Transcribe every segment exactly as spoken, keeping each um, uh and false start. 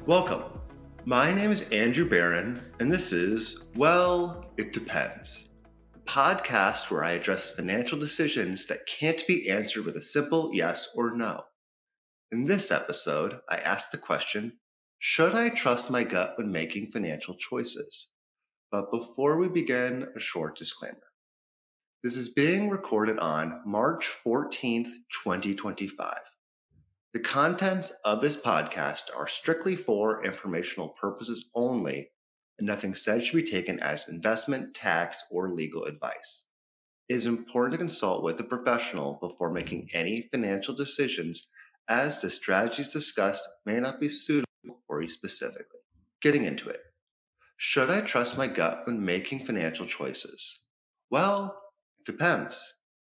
Welcome. My name is Andrew Barron, and this is, well, it depends. A podcast where I address financial decisions that can't be answered with a simple yes or no. In this episode, I ask the question, should I trust my gut when making financial choices? But before we begin, a short disclaimer. This is being recorded on March fourteenth, twenty twenty-five. The contents of this podcast are strictly for informational purposes only, and nothing said should be taken as investment, tax, or legal advice. It is important to consult with a professional before making any financial decisions, as the strategies discussed may not be suitable for you specifically. Getting into it. Should I trust my gut when making financial choices? Well, it depends.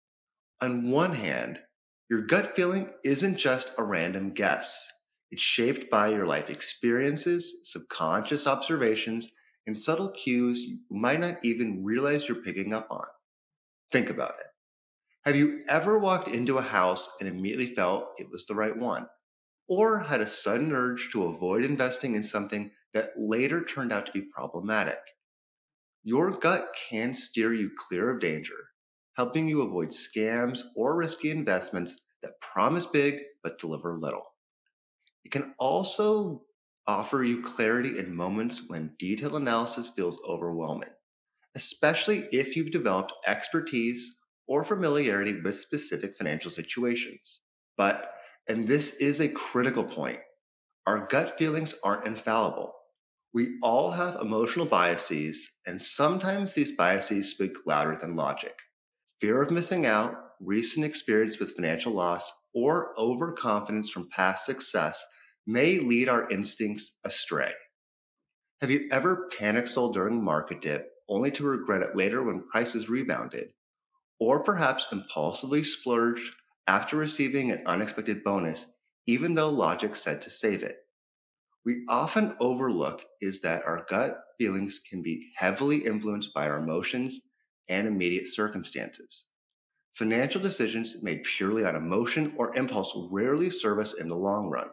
On one hand, your gut feeling isn't just a random guess. It's shaped by your life experiences, subconscious observations, and subtle cues you might not even realize you're picking up on. Think about it. Have you ever walked into a house and immediately felt it was the right one? Or had a sudden urge to avoid investing in something that later turned out to be problematic? Your gut can steer you clear of danger, helping you avoid scams or risky investments that promise big but deliver little. It can also offer you clarity in moments when detailed analysis feels overwhelming, especially if you've developed expertise or familiarity with specific financial situations. But, and this is a critical point, our gut feelings aren't infallible. We all have emotional biases, and sometimes these biases speak louder than logic. Fear of missing out, recent experience with financial loss, or overconfidence from past success may lead our instincts astray. Have you ever panic sold during a market dip only to regret it later when prices rebounded? Or perhaps impulsively splurged after receiving an unexpected bonus, even though logic said to save it? We often overlook is that our gut feelings can be heavily influenced by our emotions and immediate circumstances. Financial decisions made purely on emotion or impulse rarely serve us in the long run.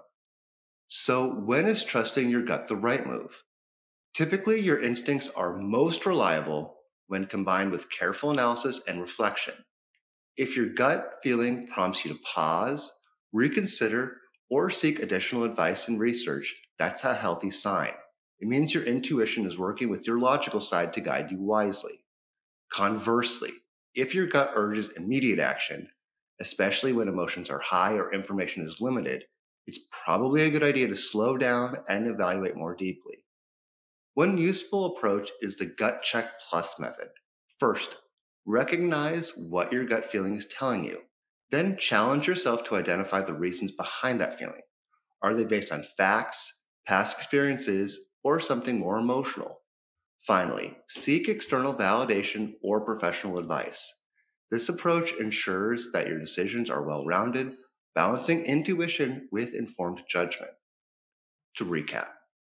So, when is trusting your gut the right move? Typically, your instincts are most reliable when combined with careful analysis and reflection. If your gut feeling prompts you to pause, reconsider, or seek additional advice and research, that's a healthy sign. It means your intuition is working with your logical side to guide you wisely. Conversely, if your gut urges immediate action, especially when emotions are high or information is limited, it's probably a good idea to slow down and evaluate more deeply. One useful approach is the Gut Check Plus method. First, recognize what your gut feeling is telling you. Then challenge yourself to identify the reasons behind that feeling. Are they based on facts, past experiences, or something more emotional? Finally, seek external validation or professional advice. This approach ensures that your decisions are well rounded, balancing intuition with informed judgment. To recap,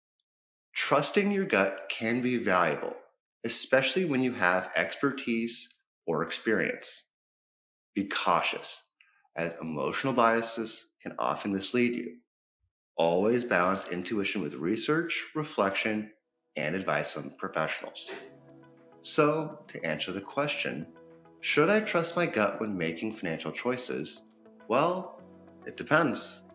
trusting your gut can be valuable, especially when you have expertise or experience. Be cautious, as emotional biases can often mislead you. Always balance intuition with research, reflection, and advice from professionals. So, to answer the question, should I trust my gut when making financial choices? Well, it depends.